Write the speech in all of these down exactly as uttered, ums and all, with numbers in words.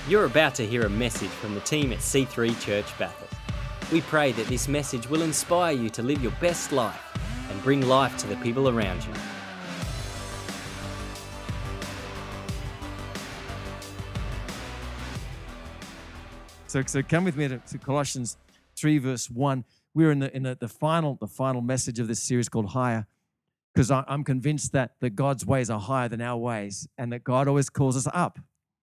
You're about to hear a message from the team at C three Church Bathurst. We pray that this message will inspire you to live your best life and bring life to the people around you. So, so come with me to, to Colossians three, verse one. We're in the in the, the final the final message of this series called Higher, because I'm convinced that, that God's ways are higher than our ways, and that God always calls us up.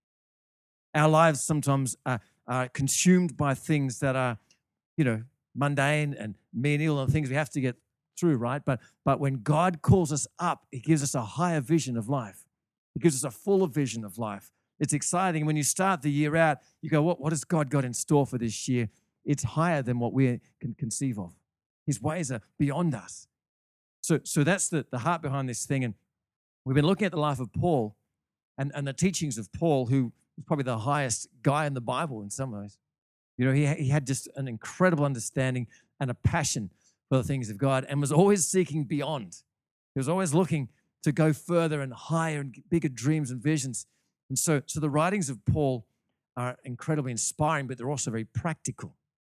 Our lives sometimes are, are consumed by things that are, you know, mundane and menial and things we have to get through, right? But but when God calls us up, He gives us a higher vision of life. He gives us a fuller vision of life. It's exciting. When you start the year out, you go, what, what has God got in store for this year? It's higher than what we can conceive of. His ways are beyond us. So, so that's the, the heart behind this thing. And we've been looking at the life of Paul and, and the teachings of Paul, who was probably the highest guy in the Bible in some ways. You know, he, he had just an incredible understanding and a passion for the things of God and was always seeking beyond. He was always looking to go further and higher and bigger dreams and visions. And so, so the writings of Paul are incredibly inspiring, but they're also very practical.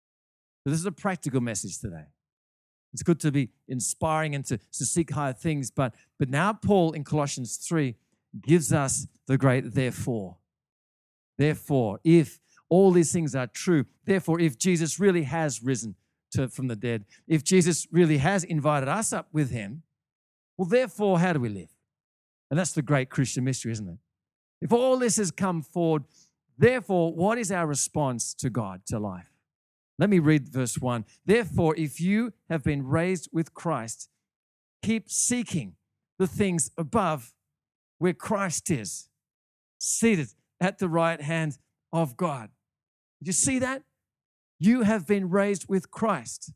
So this is a practical message today. It's good to be inspiring and to, to seek higher things, but, but now Paul in Colossians three gives us the great therefore. Therefore, if all these things are true, therefore, if Jesus really has risen to, from the dead, if Jesus really has invited us up with him, well, therefore, how do we live? And that's the great Christian mystery, isn't it? If all this has come forward, therefore, what is our response to God, to life? Let me read verse one. Therefore, if you have been raised with Christ, keep seeking the things above where Christ is, seated at the right hand of God. Did you see that? You have been raised with Christ.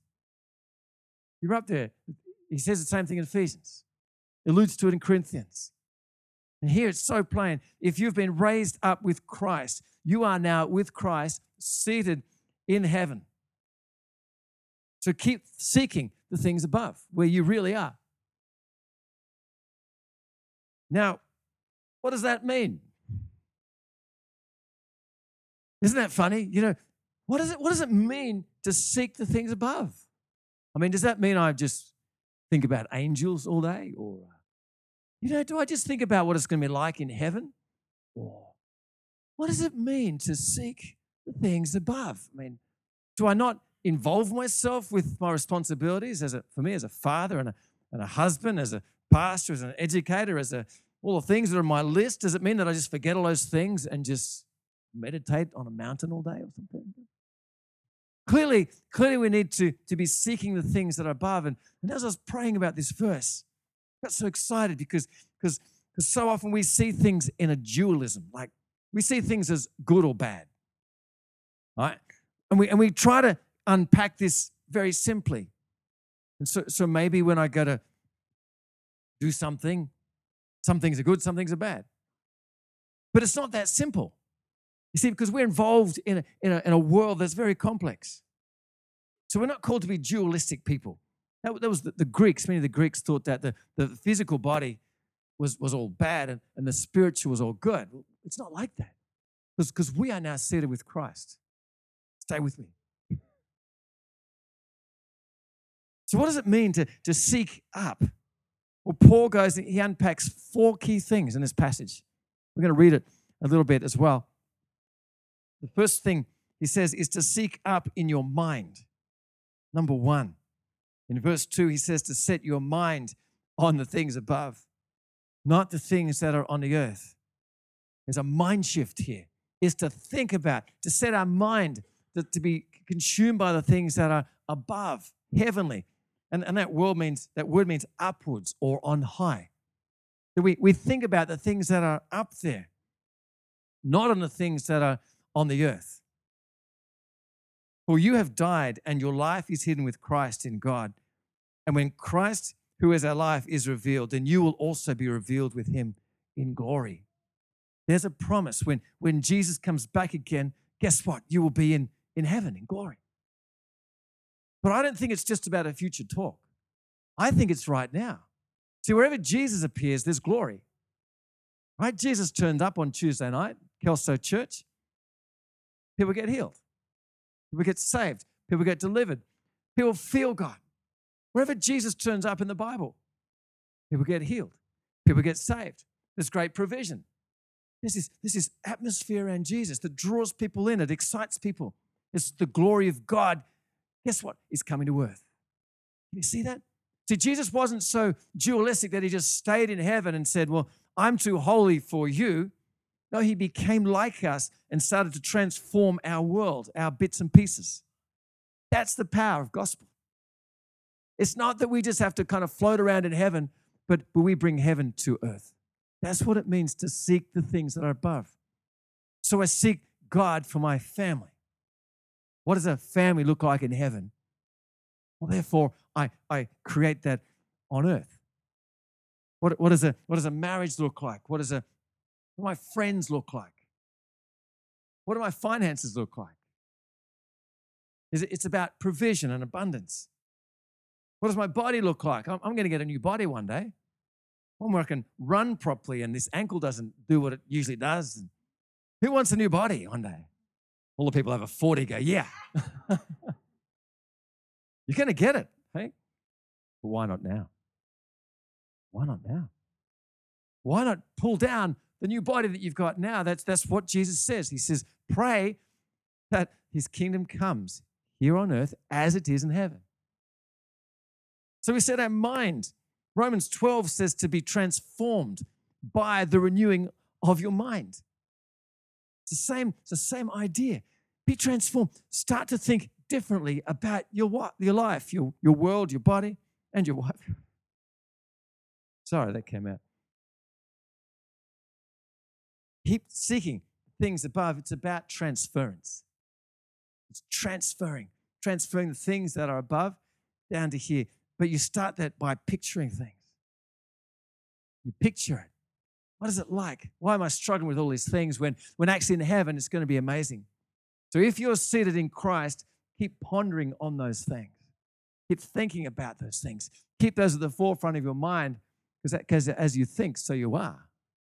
You're up there. He says the same thing in Ephesians. Alludes to it in Corinthians. And here it's so plain. If you've been raised up with Christ, you are now with Christ seated in heaven. So keep seeking the things above where you really are. Now, what does that mean? Isn't that funny? You know, what does it what does it mean to seek the things above? I mean, does that mean I just think about angels all day? Or, you know, do I just think about what it's going to be like in heaven? Or what does it mean to seek the things above? I mean, do I not involve myself with my responsibilities as a, for me as a father and a, and a husband, as a pastor, as an educator, as a, all the things that are on my list? Does it mean that I just forget all those things and just meditate on a mountain all day or something? Clearly, clearly we need to, to be seeking the things that are above. And, and as I was praying about this verse, I got so excited because, because, because so often we see things in a dualism, like we see things as good or bad, right? And we, and we try to unpack this very simply. And so, so maybe when I go to do something, some things are good, some things are bad. But it's not that simple. You see, because we're involved in a, in a, in a world that's very complex. So we're not called to be dualistic people. That, that was the, the Greeks. Many of the Greeks thought that the, the physical body was, was all bad and, and the spiritual was all good. It's not like that. Because we are now seated with Christ. Stay with me. So what does it mean to, to seek up? Well, Paul goes, he unpacks four key things in this passage. We're going to read it a little bit as well. The first thing he says is to seek up in your mind. Number one. In verse two, he says to set your mind on the things above, not the things that are on the earth. There's a mind shift here. Is to think about, to set our mind to, to be consumed by the things that are above, heavenly. And, and that word means that word means upwards or on high. So we, we think about the things that are up there, not on the things that are on the earth. For you have died, and your life is hidden with Christ in God. And when Christ, who is our life, is revealed, then you will also be revealed with him in glory. There's a promise. When, when Jesus comes back again, guess what? You will be in, in heaven, in glory. But I don't think it's just about a future talk. I think it's right now. See, wherever Jesus appears, there's glory. Right? Jesus turned up on Tuesday night, Kelso Church. People get healed. People get saved. People get delivered. People feel God. Wherever Jesus turns up in the Bible, people get healed. People get saved. There's great provision. This is, this is atmosphere and Jesus that draws people in. It excites people. It's the glory of God. Guess what? Is coming to earth. Can you see that? See, Jesus wasn't so dualistic that he just stayed in heaven and said, well, I'm too holy for you. No, he became like us and started to transform our world, our bits and pieces. That's the power of gospel. It's not that we just have to kind of float around in heaven, but, but we bring heaven to earth. That's what it means to seek the things that are above. So I seek God for my family. What does a family look like in heaven? Well, therefore, I, I create that on earth. What, what, does a, what does a marriage look like? What, does a, what do my friends look like? What do my finances look like? It's about provision and abundance. What does my body look like? I'm, I'm going to get a new body one day. One where I can run properly and this ankle doesn't do what it usually does. Who wants a new body one day? All the people over forty go, yeah. You're going to get it, hey? But why not now? Why not now? Why not pull down the new body that you've got now? That's, that's what Jesus says. He says, pray that his kingdom comes here on earth as it is in heaven. So we set our mind. Romans twelve says to be transformed by the renewing of your mind. It's the same, it's the same idea. Be transformed. Start to think differently about your what, your life, your, your world, your body, and your wife. Sorry, that came out. Keep seeking things above. It's about transference. It's transferring, transferring the things that are above down to here. But you start that by picturing things. You picture it. What is it like? Why am I struggling with all these things when, when actually in heaven it's going to be amazing? So if you're seated in Christ, keep pondering on those things. Keep thinking about those things. Keep those at the forefront of your mind because as you think, so you are.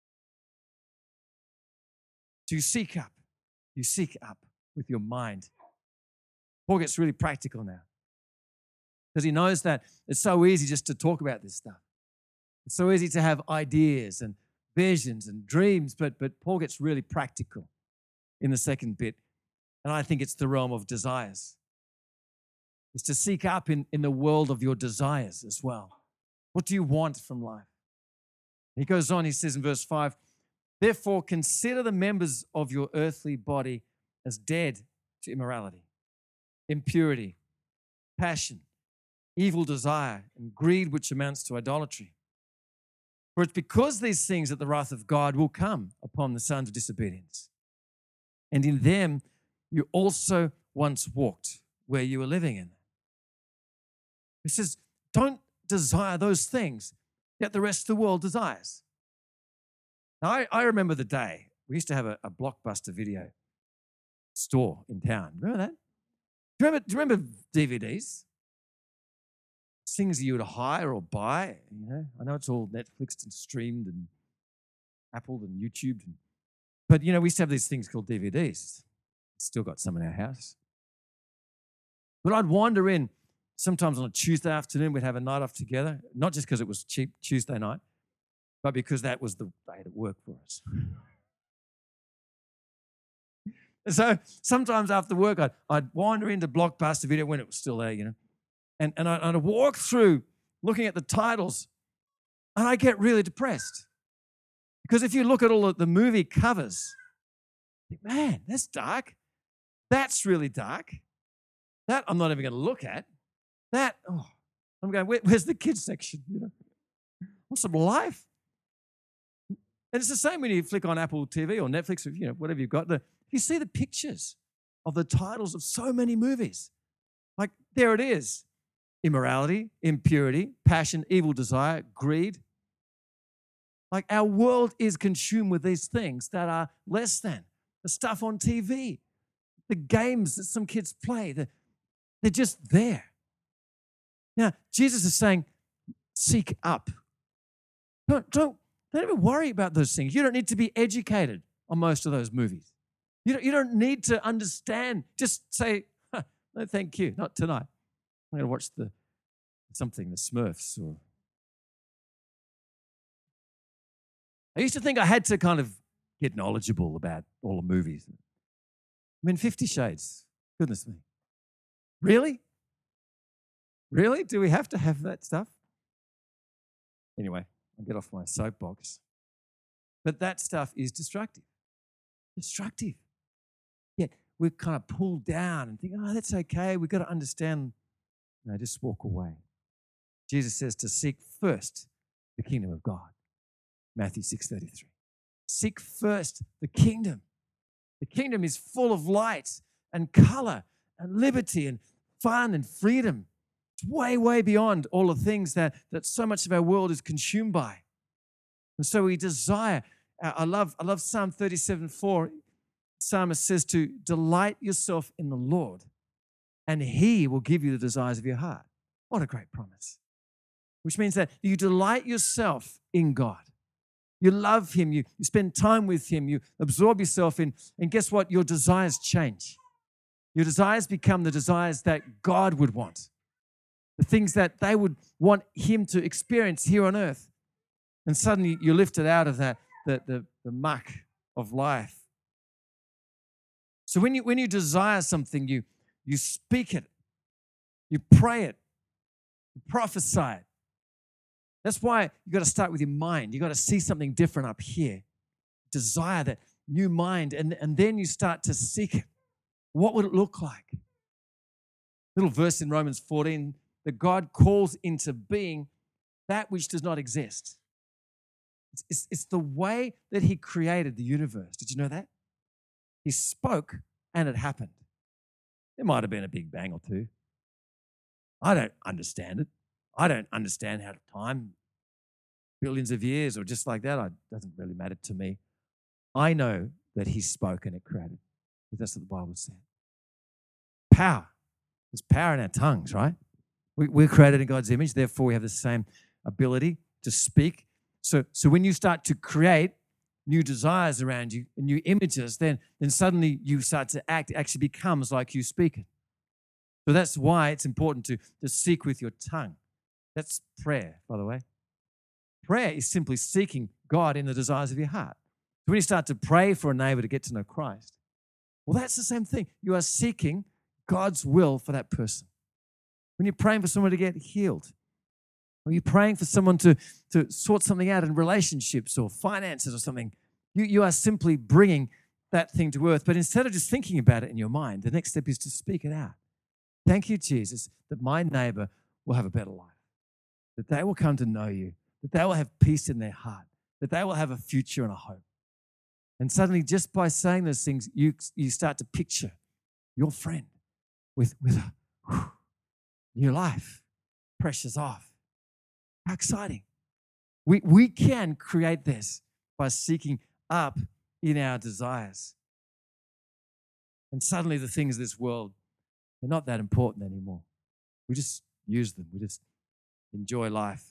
So you seek up. You seek up with your mind. Paul gets really practical now because he knows that it's so easy just to talk about this stuff. It's so easy to have ideas and visions and dreams, but, but Paul gets really practical in the second bit. And I think it's the realm of desires. It's to seek up in, in the world of your desires as well. What do you want from life? He goes on, he says in verse five, therefore consider the members of your earthly body as dead to immorality, impurity, passion, evil desire, and greed which amounts to idolatry. For it's because these things that the wrath of God will come upon the sons of disobedience. And in them you also once walked where you were living in. He says, don't desire those things that the rest of the world desires. Now, I, I remember the day we used to have a, a Blockbuster video store in town. Remember that? Do you remember, do you remember D V Ds? Things you would hire or buy. You know, I know it's all Netflixed and streamed and Apple and YouTube, and, but you know, we used to have these things called D V Ds. Still got some in our house. But I'd wander in sometimes on a Tuesday afternoon. We'd have a night off together, not just because it was cheap Tuesday night, but because that was the day that worked for us. So sometimes after work, I'd, I'd wander into Blockbuster Video when it was still there, you know, and, and I'd, I'd walk through looking at the titles, and I get really depressed. Because if you look at all of the movie covers, you think, man, that's dark. That's really dark. That I'm not even going to look at. That, oh, I'm going, Where, where's the kids section? You know, what's some life? And it's the same when you flick on Apple T V or Netflix or, you know, whatever you've got. The, you see the pictures of the titles of so many movies. Like, there it is. Immorality, impurity, passion, evil desire, greed. Like, our world is consumed with these things that are less than. The stuff on T V, the games that some kids play, the, they're just there. Now, Jesus is saying, seek up. Don't, don't, don't even worry about those things. You don't need to be educated on most of those movies. You don't, you don't need to understand. Just say, huh, no, thank you, not tonight. I'm going to watch the something, the Smurfs. Or I used to think I had to kind of get knowledgeable about all the movies. I mean, Fifty Shades, goodness me. Really? Really? Do we have to have that stuff? Anyway, I'll get off my soapbox. But that stuff is destructive. Destructive. Yet we're kind of pulled down and think, oh, that's okay. We've got to understand. No, just walk away. Jesus says to seek first the kingdom of God. Matthew six thirty-three. Seek first the kingdom. The kingdom is full of light and color and liberty and fun and freedom. It's way, way beyond all the things that, that so much of our world is consumed by. And so we desire, I love, I love Psalm thirty-seven four. Psalmist says to delight yourself in the Lord, and He will give you the desires of your heart. What a great promise. Which means that you delight yourself in God. You love Him, you, you spend time with Him, you absorb yourself in, and guess what? Your desires change. Your desires become the desires that God would want. The things that they would want Him to experience here on earth. And suddenly you're lifted out of that, the, the, the muck of life. So when you when you desire something, you you speak it, you pray it, you prophesy it. That's why you got to start with your mind. You got to see something different up here. Desire that new mind, and, and then you start to seek it. What would it look like? Little verse in Romans fourteen, that God calls into being that which does not exist. It's, it's, it's the way that He created the universe. Did you know that? He spoke and it happened. There might have been a big bang or two. I don't understand it. I don't understand how to time billions of years or just like that. It doesn't really matter to me. I know that He spoke and it created. Because that's what the Bible said. Power. There's power in our tongues, right? We, we're created in God's image. Therefore, we have the same ability to speak. So, so when you start to create new desires around you and new images, then, then suddenly you start to act. It actually becomes like you speak it. So that's why it's important to, to seek with your tongue. That's prayer, by the way. Prayer is simply seeking God in the desires of your heart. So when you start to pray for a neighbor to get to know Christ, well, that's the same thing. You are seeking God's will for that person. When you're praying for someone to get healed, or you're praying for someone to, to sort something out in relationships or finances or something, you, you are simply bringing that thing to earth. But instead of just thinking about it in your mind, the next step is to speak it out. Thank you, Jesus, that my neighbor will have a better life, that they will come to know you, that they will have peace in their heart, that they will have a future and a hope. And suddenly, just by saying those things, you, you start to picture your friend with, with a whew, new life, pressure's off. How exciting. We, we can create this by seeking up in our desires. And suddenly the things of this world, they're not that important anymore. We just use them. We just enjoy life.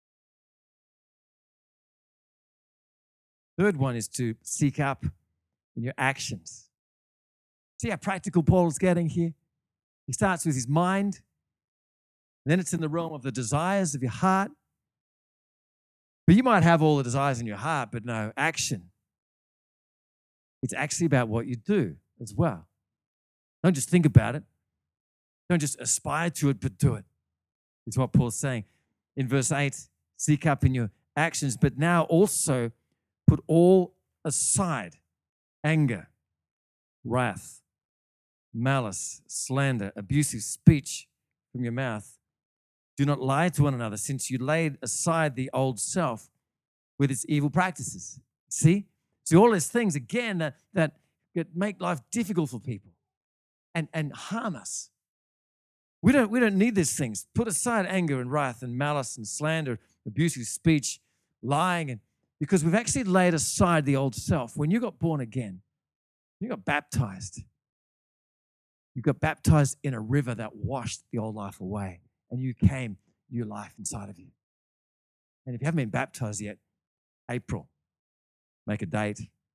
Third one is to seek up in your actions. See how practical Paul's getting here? He starts with his mind, and then it's in the realm of the desires of your heart. But you might have all the desires in your heart, but no action. It's actually about what you do as well. Don't just think about it. Don't just aspire to it, but do it. Is what Paul's saying. In verse eight, seek up in your actions, but now also put all aside: anger, wrath, malice, slander, abusive speech from your mouth. Do not lie to one another, since you laid aside the old self with its evil practices. See? See, all these things, again, that, that make life difficult for people and, and harm us. We don't, we don't need these things. Put aside anger and wrath and malice and slander, abusive speech, lying, and because we've actually laid aside the old self. When you got born again, you got baptized. You got baptized in a river that washed the old life away, and you came new life inside of you. And if you haven't been baptized yet, April, make a date.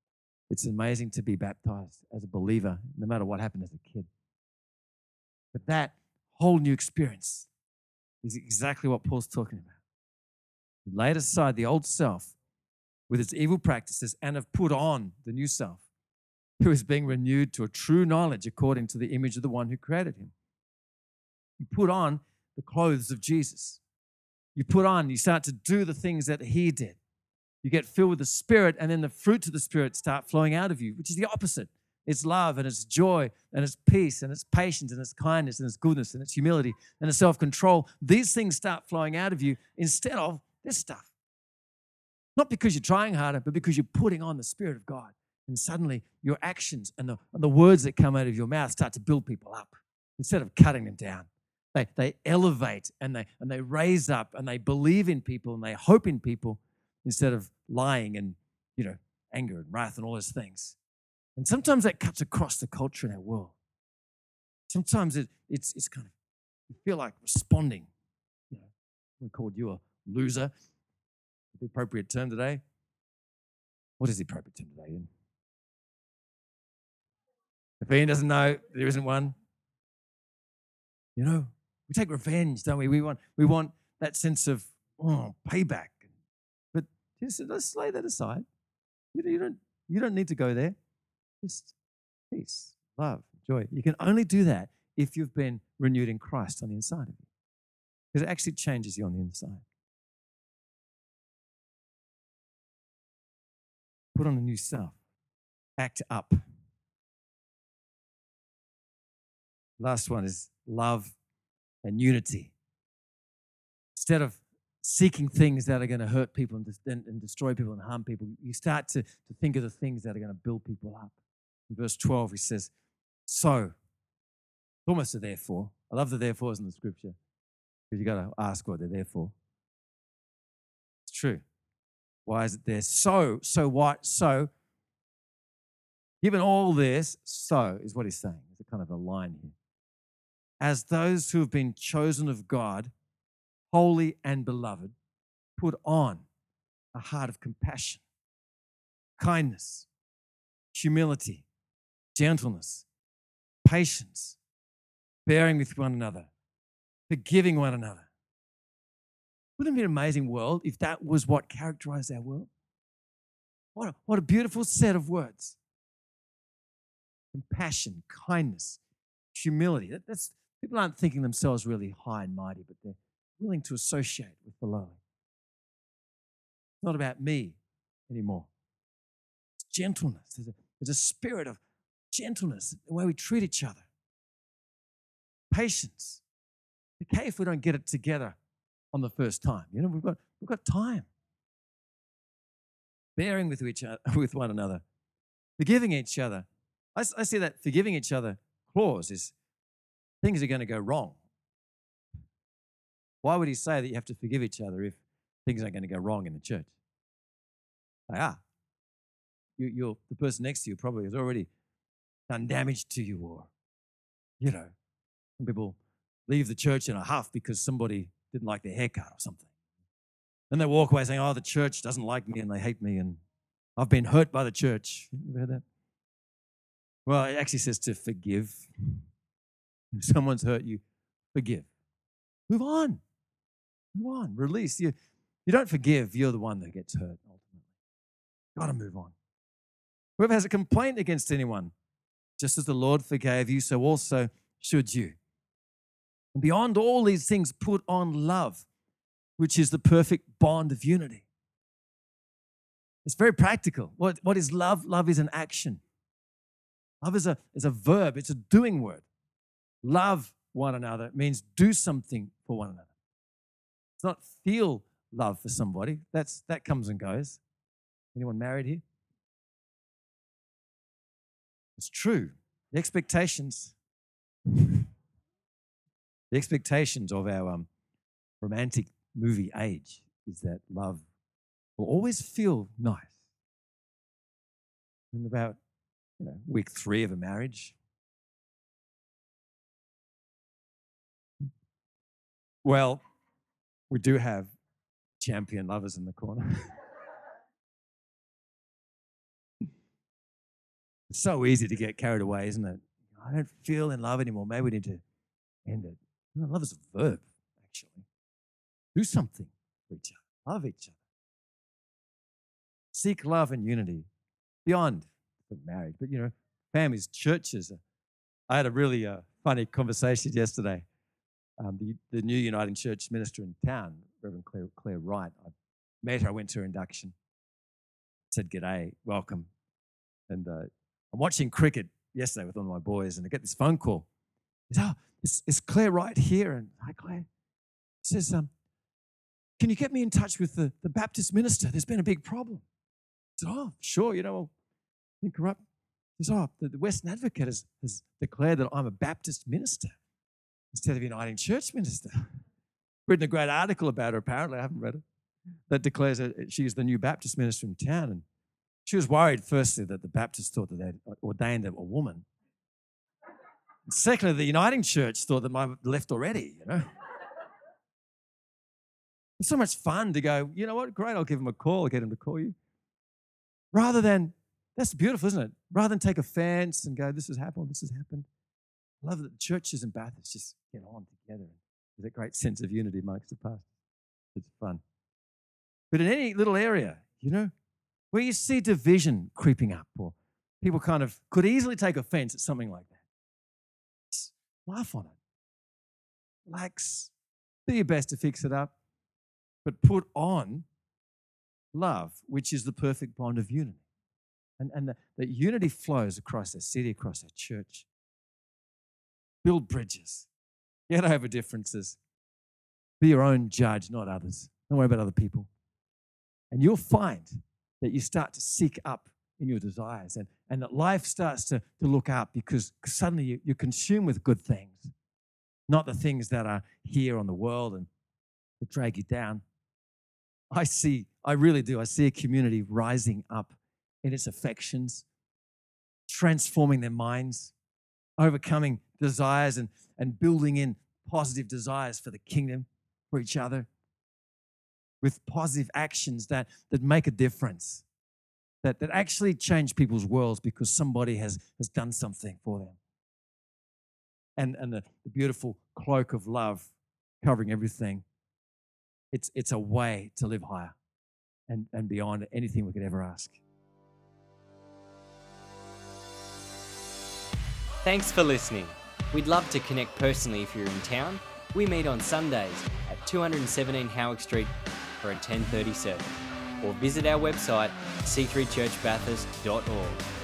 It's amazing to be baptized as a believer, no matter what happened as a kid. But that whole new experience is exactly what Paul's talking about. You've laid aside the old self with its evil practices and have put on the new self, who is being renewed to a true knowledge according to the image of the one who created him. You put on the clothes of Jesus. You put on, you start to do the things that he did. You get filled with the Spirit, and then the fruits of the Spirit start flowing out of you, which is the opposite. It's love, and it's joy, and it's peace, and it's patience, and it's kindness, and it's goodness, and it's humility, and it's self-control. These things start flowing out of you instead of this stuff. Not because you're trying harder, but because you're putting on the Spirit of God. And suddenly your actions and the, and the words that come out of your mouth start to build people up instead of cutting them down. They, they elevate and they, and they raise up and they believe in people and they hope in people instead of lying and, you know, anger and wrath and all those things. And sometimes that cuts across the culture in our world. Sometimes it, it's, it's kind of, you feel like responding. You know, we called you a loser. The appropriate term today. What is the appropriate term today, Ian? If Ian doesn't know, there isn't one. You know, we take revenge, don't we? We want, we want that sense of oh, payback. But just let's lay that aside. You, you don't, you don't need to go there. Just peace, love, joy. You can only do that if you've been renewed in Christ on the inside of you, because it actually changes you on the inside. Put on a new self. Act up. Last one is love and unity. Instead of seeking things that are going to hurt people and, and, and destroy people and harm people, you start to, to think of the things that are going to build people up. In verse twelve, he says, so, almost a therefore. I love the therefores in the scripture because you got to ask what they're there for. It's true. Why is it there? So, so what? So, given all this, so is what he's saying. There's a kind of a line here. As those who have been chosen of God, holy and beloved, put on a heart of compassion, kindness, humility, gentleness, patience, bearing with one another, forgiving one another. Wouldn't it be an amazing world if that was what characterized our world? What a, what a beautiful set of words. Compassion, kindness, humility. That, that's, people aren't thinking themselves really high and mighty, but they're willing to associate with the lowly. It's not about me anymore. It's gentleness. There's a, there's a spirit of gentleness, the way we treat each other. Patience. It's okay if we don't get it together on the first time. You know, we've got, we've got time. Bearing with each other, with one another. Forgiving each other. I, I see that forgiving each other clause is things are going to go wrong. Why would he say that you have to forgive each other if things aren't going to go wrong in the church? They are. You, you're, the person next to you probably has already done damage to you, or, you know, some people leave the church in a huff because somebody didn't like their haircut or something. And they walk away saying, oh, the church doesn't like me and they hate me and I've been hurt by the church. You ever heard that? Well, it actually says to forgive. If someone's hurt you, forgive. Move on. Move on. Release. You, you don't forgive, you're the one that gets hurt ultimately. Got to move on. Whoever has a complaint against anyone, just as the Lord forgave you, so also should you. And beyond all these things, put on love, which is the perfect bond of unity. It's very practical. What, what is love? Love is an action. Love is a, is a verb. It's a doing word. Love one another means do something for one another. It's not feel love for somebody. That's, that comes and goes. Anyone married here? It's true. The expectations, the expectations of our um, romantic movie age is that love will always feel nice. And about, you know, week three of a marriage, well, we do have champion lovers in the corner. It's so easy to get carried away, isn't it? I don't feel in love anymore. Maybe we need to end it. No, love is a verb, actually. Do something for each other. Love each other. Seek love and unity beyond marriage, but, you know, families, churches. I had a really uh, funny conversation yesterday. Um, the, the new Uniting Church minister in town, Reverend Claire, Claire Wright, I met her, I went to her induction, said, "G'day, welcome." And uh, I'm watching cricket yesterday with one of my boys, and I get this phone call. He says, "Oh, is, is Claire Wright here?" And, "Hi, Claire." He says, um, "Can you get me in touch with the, the Baptist minister? There's been a big problem." I said, "Oh, sure, you know, I'll link her up." He says, "Oh, the, the Western Advocate has, has declared that I'm a Baptist minister instead of Uniting Church minister." Written a great article about her, apparently. I haven't read it. That declares that she is the new Baptist minister in town. And she was worried, firstly, that the Baptists thought that they'd ordained a woman. And secondly, the Uniting Church thought that I left already, you know. It's so much fun to go, "You know what, great, I'll give him a call, I'll get him to call you." Rather than, that's beautiful, isn't it? Rather than take offense and go, "This has happened, this has happened." I love that the churches and Bathurst just get on together. There's a great sense of unity amongst the pastors. It's fun. But in any little area, you know, where you see division creeping up, or people kind of could easily take offense at something like that, just laugh on it. Relax. Do your best to fix it up. But put on love, which is the perfect bond of unity. And, and the, that unity flows across our city, across our church. Build bridges. Get over differences. Be your own judge, not others. Don't worry about other people. And you'll find that you start to seek up in your desires, and, and that life starts to, to look up, because suddenly you, you're consumed with good things, not the things that are here on the world and that drag you down. I see, I really do, I see a community rising up in its affections, transforming their minds, overcoming desires and, and building in positive desires for the kingdom, for each other, with positive actions that, that make a difference, that, that actually change people's worlds because somebody has, has done something for them. And, and the, the beautiful cloak of love covering everything. It's, it's a way to live higher and, and beyond anything we could ever ask. Thanks for listening. We'd love to connect personally if you're in town. We meet on Sundays at two seventeen Howick Street for a ten thirty service, or visit our website c three church bathurst dot org.